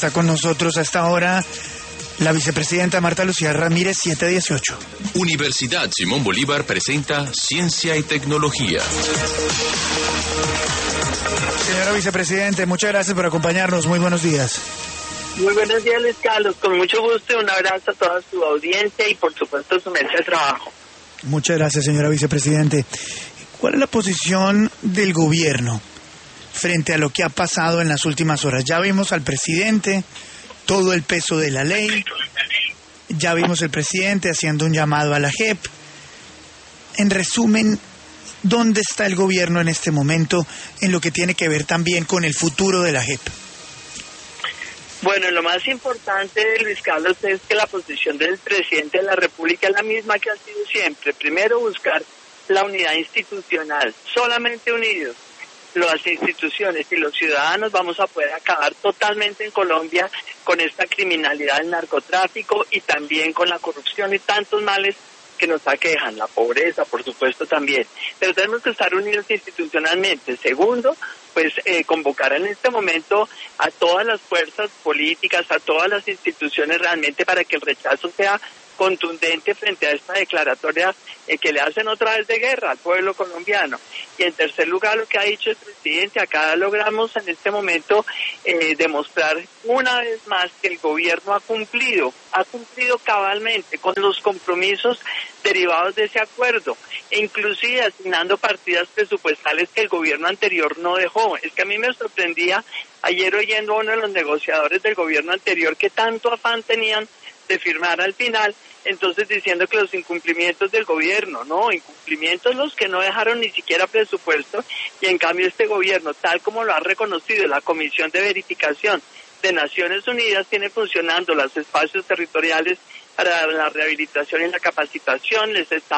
Está con nosotros a esta hora la vicepresidenta Marta Lucía Ramírez, 718. Universidad Simón Bolívar presenta Ciencia y Tecnología. Señora vicepresidente, muchas gracias por acompañarnos. Muy buenos días. Muy buenos días, Luis Carlos. Con mucho gusto y un abrazo a toda su audiencia y, por supuesto, su mesa de trabajo. Muchas gracias, señora vicepresidente. ¿Cuál es la posición del gobierno frente a lo que ha pasado en las últimas horas? Ya vimos al presidente, todo el peso de la ley, ya vimos al presidente haciendo un llamado a la JEP. En resumen, ¿dónde está el gobierno en este momento en lo que tiene que ver también con el futuro de la JEP? Bueno, lo más importante, Luis Carlos, es que la posición del presidente de la República es la misma que ha sido siempre. Primero, buscar la unidad institucional. Solamente unidos las instituciones y los ciudadanos vamos a poder acabar totalmente en Colombia con esta criminalidad del narcotráfico y también con la corrupción y tantos males que nos aquejan, la pobreza, por supuesto, también. Pero tenemos que estar unidos institucionalmente. Segundo, pues convocar en este momento a todas las fuerzas políticas, a todas las instituciones realmente para que el rechazo sea contundente frente a esta declaratoria que le hacen otra vez de guerra al pueblo colombiano. Y en tercer lugar, lo que ha dicho el presidente, acá logramos en este momento demostrar una vez más que el gobierno ha cumplido cabalmente con los compromisos derivados de ese acuerdo, e inclusive asignando partidas presupuestales que el gobierno anterior no dejó. Es que a mí me sorprendía ayer oyendo a uno de los negociadores del gobierno anterior que tanto afán tenían de firmar al final, entonces diciendo que los incumplimientos del gobierno, no, incumplimientos los que no dejaron ni siquiera presupuesto, y en cambio este gobierno, tal como lo ha reconocido la Comisión de Verificación de Naciones Unidas, tiene funcionando los espacios territoriales para la rehabilitación y la capacitación,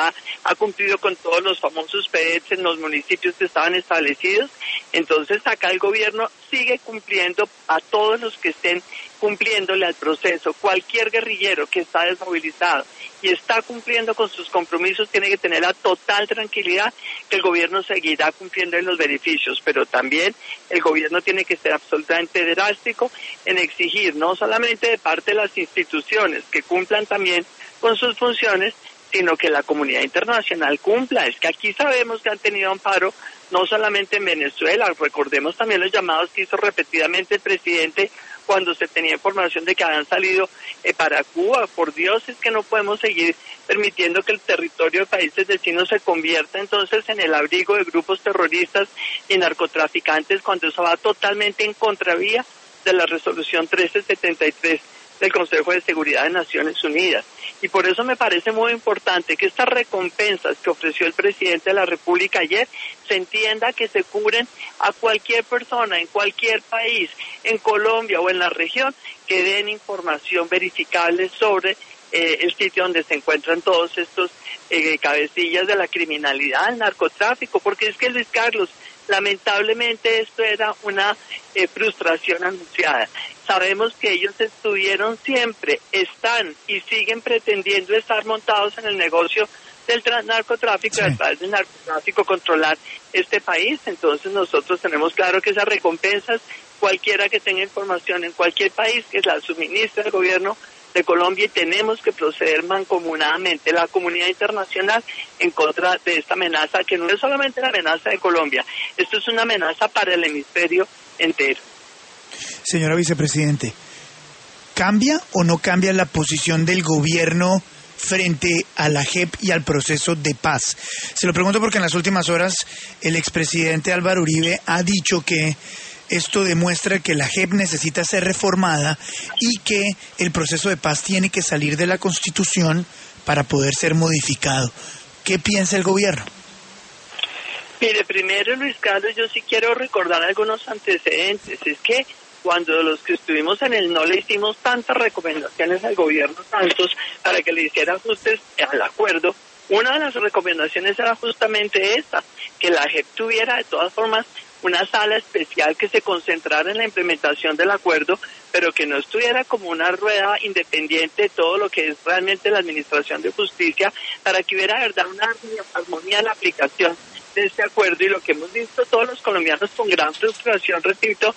ha cumplido con todos los famosos PEDs en los municipios que estaban establecidos. Entonces acá el gobierno sigue cumpliendo a todos los que estén cumpliéndole al proceso. Cualquier guerrillero que está desmovilizado y está cumpliendo con sus compromisos tiene que tener la total tranquilidad que el gobierno seguirá cumpliendo en los beneficios, pero también el gobierno tiene que ser absolutamente drástico en exigir, no solamente de parte de las instituciones que cumplan también con sus funciones, sino que la comunidad internacional cumpla. Es que aquí sabemos que han tenido amparo no solamente en Venezuela, recordemos también los llamados que hizo repetidamente el presidente cuando se tenía información de que habían salido para Cuba. Por Dios, es que no podemos seguir permitiendo que el territorio de países vecinos se convierta entonces en el abrigo de grupos terroristas y narcotraficantes, cuando eso va totalmente en contravía de la resolución 1373 del Consejo de Seguridad de Naciones Unidas. Y por eso me parece muy importante que estas recompensas que ofreció el presidente de la República ayer se entienda que se cubren a cualquier persona en cualquier país, en Colombia o en la región, que den información verificable sobre el sitio donde se encuentran todos estos cabecillas de la criminalidad, el narcotráfico, porque es que, Luis Carlos, lamentablemente esto era una frustración anunciada. Sabemos que ellos estuvieron siempre, están y siguen pretendiendo estar montados en el negocio del narcotráfico, sí, y a través del narcotráfico controlar este país. Entonces nosotros tenemos claro que esas recompensas, cualquiera que tenga información en cualquier país, que la suministre el gobierno de Colombia, y tenemos que proceder mancomunadamente la comunidad internacional en contra de esta amenaza, que no es solamente la amenaza de Colombia, esto es una amenaza para el hemisferio entero. Señora vicepresidente, ¿cambia o no cambia la posición del gobierno frente a la JEP y al proceso de paz? Se lo pregunto porque en las últimas horas el expresidente Álvaro Uribe ha dicho que esto demuestra que la JEP necesita ser reformada y que el proceso de paz tiene que salir de la Constitución para poder ser modificado. ¿Qué piensa el gobierno? Mire, primero, Luis Carlos, yo sí quiero recordar algunos antecedentes. Es que cuando los que estuvimos en el no le hicimos tantas recomendaciones al gobierno Santos para que le hiciera ajustes al acuerdo, una de las recomendaciones era justamente esta, que la JEP tuviera de todas formas una sala especial que se concentrara en la implementación del acuerdo, pero que no estuviera como una rueda independiente de todo lo que es realmente la administración de justicia, para que hubiera de verdad una armonía en la aplicación de este acuerdo, y lo que hemos visto todos los colombianos con gran frustración, repito,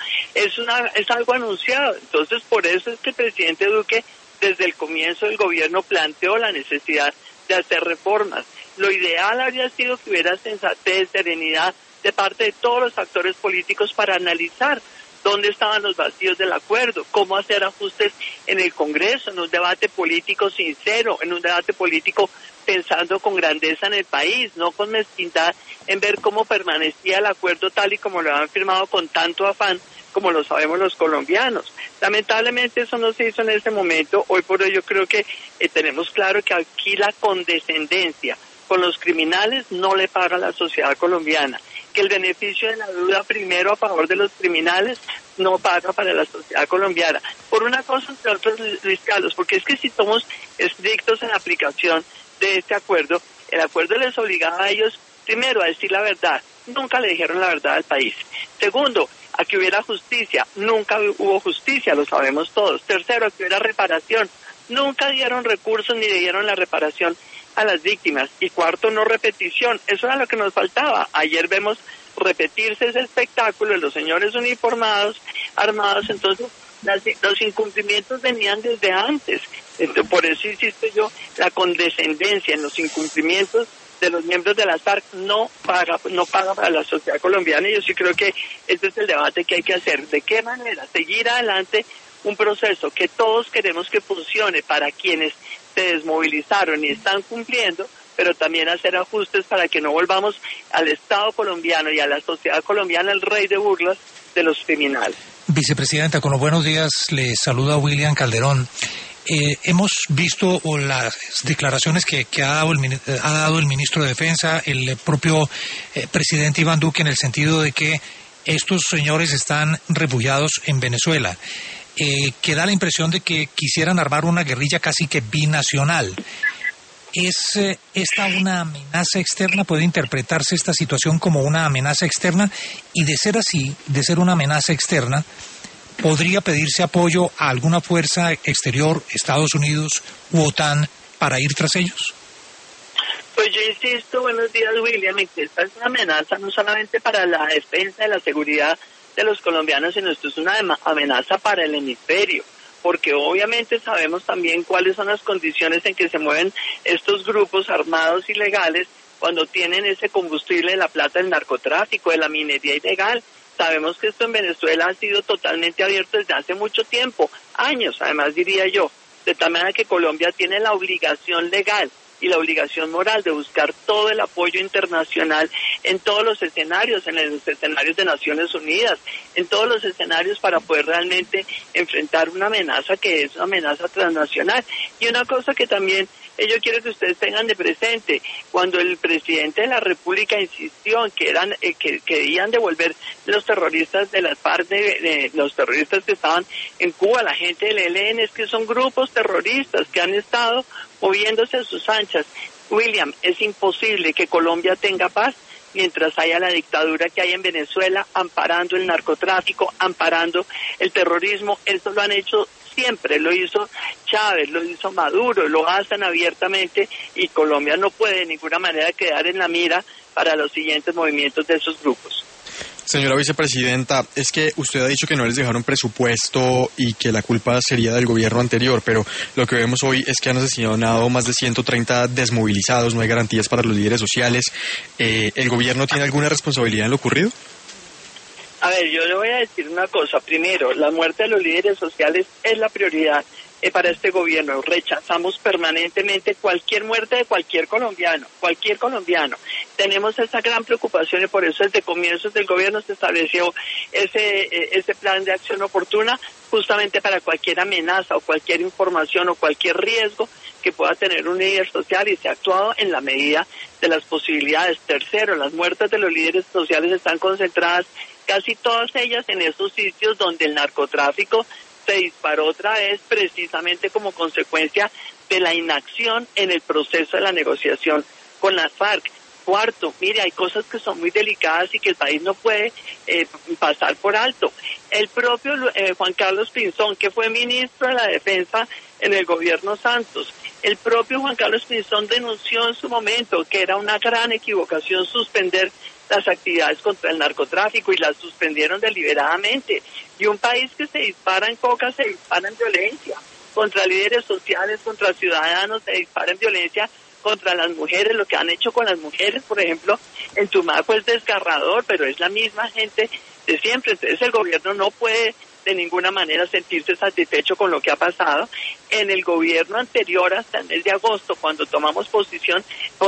es algo anunciado. Entonces, por eso es que el presidente Duque desde el comienzo del gobierno planteó la necesidad de hacer reformas. Lo ideal habría sido que hubiera sensatez, serenidad de parte de todos los actores políticos para analizar dónde estaban los vacíos del acuerdo, cómo hacer ajustes en el Congreso, en un debate político sincero, en un debate político pensando con grandeza en el país, no con mezquindad en ver cómo permanecía el acuerdo tal y como lo han firmado con tanto afán, como lo sabemos los colombianos. Lamentablemente eso no se hizo en ese momento. Hoy por hoy yo creo que tenemos claro que aquí la condescendencia con los criminales no le paga a la sociedad colombiana, que el beneficio de la duda primero a favor de los criminales no paga para la sociedad colombiana. Por una cosa entre otras, Luis Carlos, porque es que si somos estrictos en la aplicación de este acuerdo, el acuerdo les obligaba a ellos, primero, a decir la verdad. Nunca le dijeron la verdad al país. Segundo, a que hubiera justicia. Nunca hubo justicia, lo sabemos todos. Tercero, a que hubiera reparación. Nunca dieron recursos ni le dieron la reparación a las víctimas. Y cuarto, no repetición. Eso era lo que nos faltaba. Ayer vemos repetirse ese espectáculo de los señores uniformados, armados. Entonces, los incumplimientos venían desde antes. Entonces, por eso insisto yo, la condescendencia en los incumplimientos de los miembros de la FARC no paga para la sociedad colombiana, y yo sí creo que este es el debate que hay que hacer. ¿De qué manera seguir adelante un proceso que todos queremos que funcione para quienes se desmovilizaron y están cumpliendo, pero también hacer ajustes para que no volvamos al Estado colombiano y a la sociedad colombiana el rey de burlas de los criminales? Vicepresidenta, con los buenos días, le saluda William Calderón. Hemos visto las declaraciones que ha dado el ministro de Defensa, el propio presidente Iván Duque, en el sentido de que estos señores están refugiados en Venezuela, que da la impresión de que quisieran armar una guerrilla casi que binacional. ¿Es esta una amenaza externa? ¿Puede interpretarse esta situación como una amenaza externa? Y de ser así, de ser una amenaza externa, ¿podría pedirse apoyo a alguna fuerza exterior, Estados Unidos u OTAN, para ir tras ellos? Pues yo insisto, buenos días, William, en que esta es una amenaza no solamente para la defensa y la seguridad de los colombianos, sino esto es una amenaza para el hemisferio, porque obviamente sabemos también cuáles son las condiciones en que se mueven estos grupos armados ilegales cuando tienen ese combustible de la plata del narcotráfico, de la minería ilegal. Sabemos que esto en Venezuela ha sido totalmente abierto desde hace mucho tiempo, años además diría yo, de tal manera que Colombia tiene la obligación legal y la obligación moral de buscar todo el apoyo internacional en todos los escenarios, en los escenarios de Naciones Unidas, en todos los escenarios para poder realmente enfrentar una amenaza que es una amenaza transnacional. Y una cosa que también yo quiero que ustedes tengan de presente, cuando el presidente de la República insistió en que querían devolver los terroristas de las FARC, de los terroristas que estaban en Cuba, la gente del ELN, es que son grupos terroristas que han estado moviéndose a sus anchas. William, es imposible que Colombia tenga paz mientras haya la dictadura que hay en Venezuela, amparando el narcotráfico, amparando el terrorismo. Esto lo han hecho siempre, lo hizo Chávez, lo hizo Maduro, lo hacen abiertamente, y Colombia no puede de ninguna manera quedar en la mira para los siguientes movimientos de esos grupos. Señora vicepresidenta, es que usted ha dicho que no les dejaron presupuesto y que la culpa sería del gobierno anterior, pero lo que vemos hoy es que han asesinado más de 130 desmovilizados, no hay garantías para los líderes sociales. ¿El gobierno tiene alguna responsabilidad en lo ocurrido? A ver, yo le voy a decir una cosa. Primero, la muerte de los líderes sociales es la prioridad para este gobierno. Rechazamos permanentemente cualquier muerte de cualquier colombiano. Tenemos esa gran preocupación y por eso desde comienzos del gobierno se estableció ese plan de acción oportuna justamente para cualquier amenaza o cualquier información o cualquier riesgo que pueda tener un líder social, y se ha actuado en la medida de las posibilidades. Tercero, las muertes de los líderes sociales están concentradas casi todas ellas en esos sitios donde el narcotráfico se disparó otra vez, precisamente como consecuencia de la inacción en el proceso de la negociación con las FARC. Cuarto, mire, hay cosas que son muy delicadas y que el país no puede pasar por alto. El propio Juan Carlos Pinzón, que fue ministro de la Defensa en el gobierno Santos, El propio Juan Carlos Pinzón denunció en su momento que era una gran equivocación suspender las actividades contra el narcotráfico y las suspendieron deliberadamente. Y un país que se dispara en coca se dispara en violencia contra líderes sociales, contra ciudadanos, se dispara en violencia contra las mujeres. Lo que han hecho con las mujeres, por ejemplo, en Tumaco es desgarrador, pero es la misma gente de siempre. Entonces el gobierno no puede de ninguna manera sentirse satisfecho con lo que ha pasado. En el gobierno anterior, hasta el mes de agosto, cuando tomamos posesión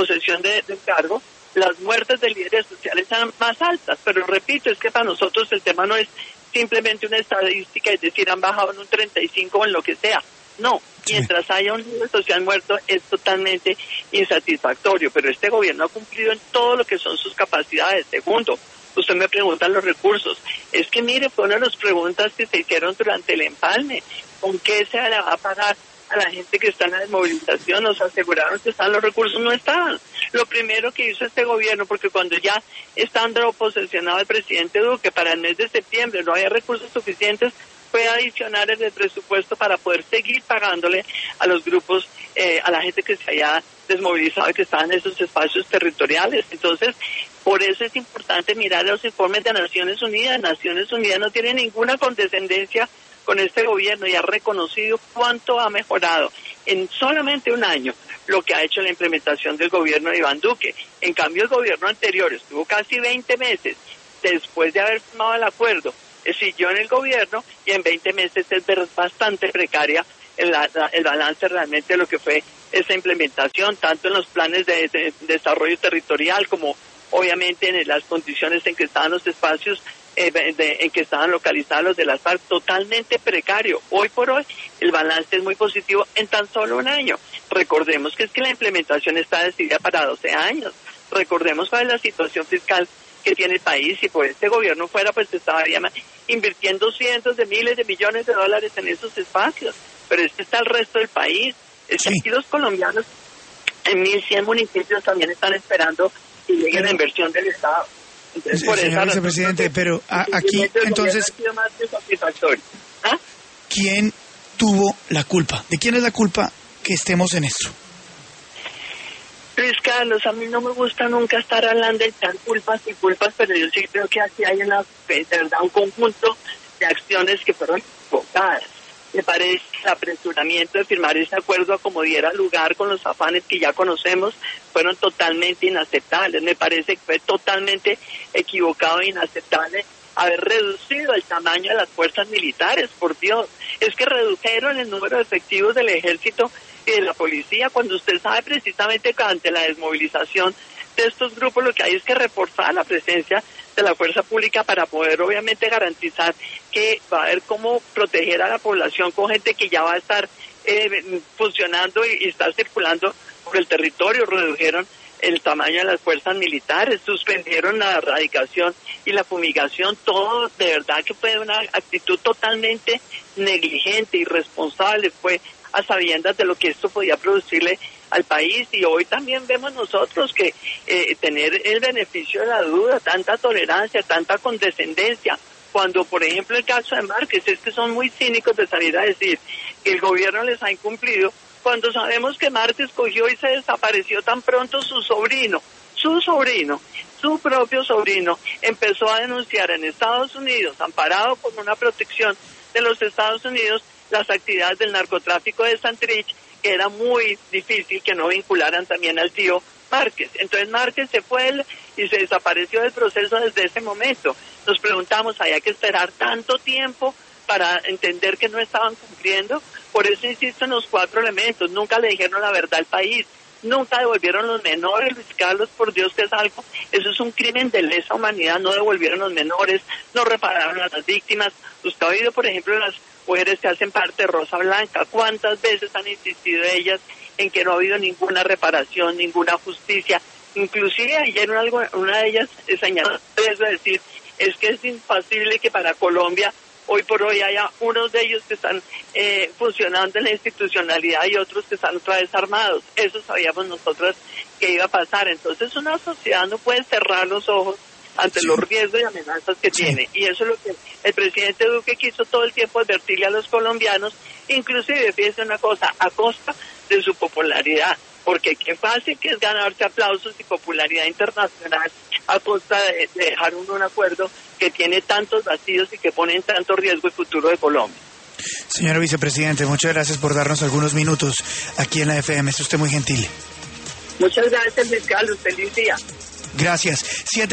del cargo, las muertes de líderes sociales eran más altas, pero repito, es que para nosotros el tema no es simplemente una estadística, es decir, han bajado en un 35 o en lo que sea. No, mientras haya un líder social muerto es totalmente insatisfactorio, pero este gobierno ha cumplido en todo lo que son sus capacidades. Segundo, usted me pregunta los recursos. Es que mire, fue una de las preguntas que se hicieron durante el empalme. ¿Con qué se le va a pagar a la gente que está en la desmovilización? Nos aseguraron que están los recursos, no estaban. Lo primero que hizo este gobierno, porque cuando ya estando posesionado el presidente Duque para el mes de septiembre no había recursos suficientes, fue adicionar el presupuesto para poder seguir pagándole a los grupos, a la gente que se haya desmovilizado y que estaba en esos espacios territoriales. Entonces, por eso es importante mirar los informes de Naciones Unidas. Naciones Unidas no tiene ninguna condescendencia con este gobierno y ha reconocido cuánto ha mejorado en solamente un año lo que ha hecho la implementación del gobierno de Iván Duque. En cambio, el gobierno anterior estuvo casi 20 meses después de haber firmado el acuerdo, siguió en el gobierno y en 20 meses es bastante precaria el balance realmente de lo que fue esa implementación, tanto en los planes de desarrollo territorial como obviamente en las condiciones en que estaban los espacios en que estaban localizados los de las FARC, totalmente precario. Hoy por hoy el balance es muy positivo en tan solo un año. Recordemos que es que la implementación está decidida para 12 años. Recordemos cuál es la situación fiscal que tiene el país. Si por este gobierno fuera, pues estaría invirtiendo cientos de miles de millones de dólares en esos espacios, pero está el resto del país. Es que aquí los colombianos en 1.100 municipios también están esperando que llegue la inversión del Estado. Entonces, por señor eso, vicepresidente, pero aquí entonces, ¿ah? ¿quién tuvo la culpa? ¿De quién es la culpa que estemos en esto? Luis Carlos, a mí no me gusta nunca estar hablando de echar culpas y culpas, pero yo sí creo que aquí hay de verdad un conjunto de acciones que fueron equivocadas. Me parece que el apresuramiento de firmar ese acuerdo a como diera lugar con los afanes que ya conocemos fueron totalmente inaceptables. Me parece que fue totalmente equivocado e inaceptable haber reducido el tamaño de las fuerzas militares, por Dios. Es que redujeron el número de efectivos del ejército y de la policía, cuando usted sabe precisamente que ante la desmovilización de estos grupos lo que hay es que reforzar la presencia de la fuerza pública para poder obviamente garantizar que va a haber cómo proteger a la población con gente que ya va a estar funcionando y estar circulando por el territorio. Redujeron el tamaño de las fuerzas militares, suspendieron la erradicación y la fumigación, todo de verdad que fue una actitud totalmente negligente, irresponsable, fue a sabiendas de lo que esto podía producirle al país. Y hoy también vemos nosotros que tener el beneficio de la duda, tanta tolerancia, tanta condescendencia, cuando por ejemplo el caso de Márquez, es que son muy cínicos de salir a decir que el gobierno les ha incumplido, cuando sabemos que Márquez cogió y se desapareció tan pronto su propio sobrino, empezó a denunciar en Estados Unidos, amparado por una protección de los Estados Unidos, las actividades del narcotráfico de Santrich, que era muy difícil que no vincularan también al tío Márquez. Entonces Márquez se fue y se desapareció del proceso desde ese momento. Nos preguntamos, ¿había que esperar tanto tiempo para entender que no estaban cumpliendo? Por eso insisto en los 4 elementos. Nunca le dijeron la verdad al país, nunca devolvieron los menores, Luis Carlos, por Dios que es algo, eso es un crimen de lesa humanidad, no devolvieron los menores, no repararon a las víctimas. Usted ha oído, por ejemplo, las mujeres que hacen parte de Rosa Blanca, ¿cuántas veces han insistido ellas en que no ha habido ninguna reparación, ninguna justicia? Inclusive ayer una de ellas señaló eso, es decir, es que es imposible que para Colombia hoy por hoy haya unos de ellos que están funcionando en la institucionalidad y otros que están otra vez armados. Eso sabíamos nosotros que iba a pasar. Entonces una sociedad no puede cerrar los ojos ante los riesgos y amenazas que tiene. Y eso es lo que el presidente Duque quiso todo el tiempo advertirle a los colombianos, inclusive, fíjese una cosa, a costa de su popularidad, porque qué fácil que es ganarse aplausos y popularidad internacional a costa de dejar un acuerdo que tiene tantos vacíos y que pone en tanto riesgo el futuro de Colombia. Señor vicepresidente, muchas gracias por darnos algunos minutos aquí en la FM. Es usted muy gentil. Muchas gracias, Luis Carlos. Feliz día. Gracias.